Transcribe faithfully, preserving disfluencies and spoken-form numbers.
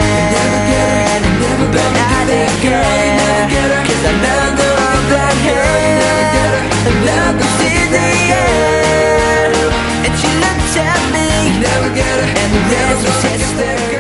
But I didn't care, cause I let go of that hand, and now I see the end. And she looked at me, and the rest was history.